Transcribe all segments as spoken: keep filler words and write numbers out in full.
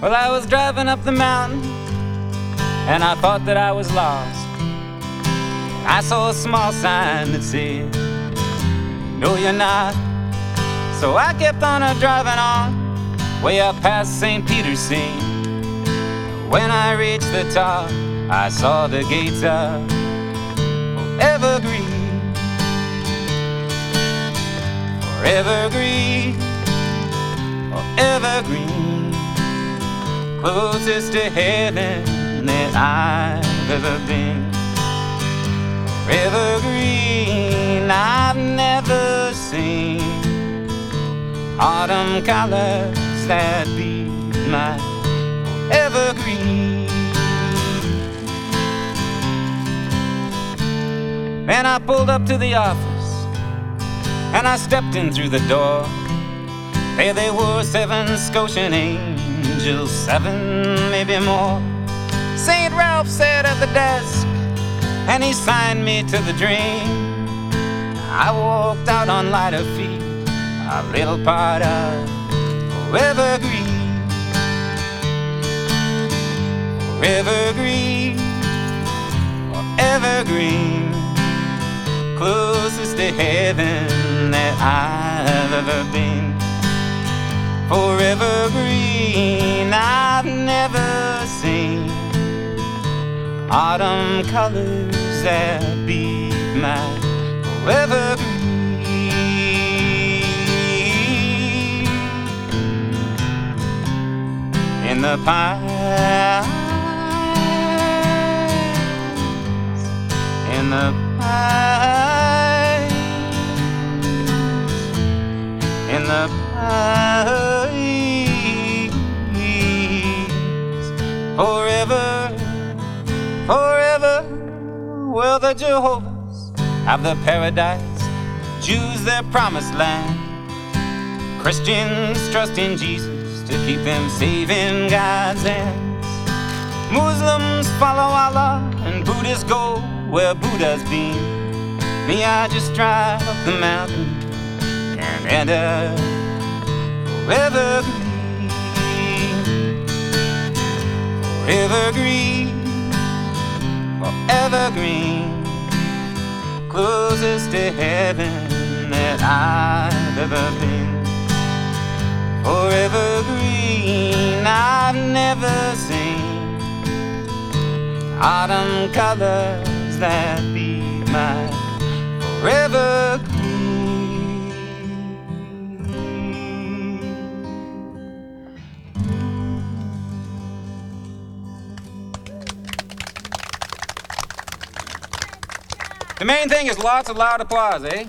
Well, I was driving up the mountain, and I thought that I was lost. I saw a small sign that said, "No, you're not." So I kept on a driving on, way up past Saint Peter's Scene. When I reached the top, I saw the gates of Evergreen. Forever green, forever green, closest to heaven that I've ever been. Forever green, I've never seen autumn colors that be my evergreen. And I pulled up to the office, and I stepped in through the door. There they were, seven Scotian angels, seven, maybe more. Saint Ralph sat at the desk, and he signed me to the dream. I walked out on lighter feet, a little part of forever green. Forever green, forever green, closest to heaven that I've ever been. Forever green, I've never seen autumn colors that beat my forever green. In the pines, in the pines, in the pines, forever, forever will the Jehovahs have their paradise, Jews their promised land, Christians trust in Jesus to keep them safe in God's hands. Muslims follow Allah and Buddhists go where Buddha's been. Me, I just drive up the mountain and enter forever green. Forever green, forever green, closest to heaven that I've ever been. Forever green, I've never seen autumn colors that be my forever green. The main thing is lots of loud applause, eh?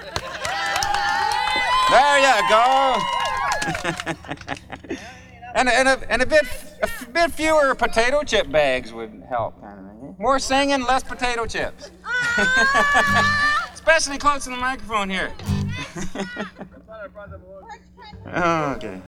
There you go. and, a, and, a, and a bit a bit fewer potato chip bags would help. Kind of thing. More singing, less potato chips. Especially close to the microphone here. Oh, okay.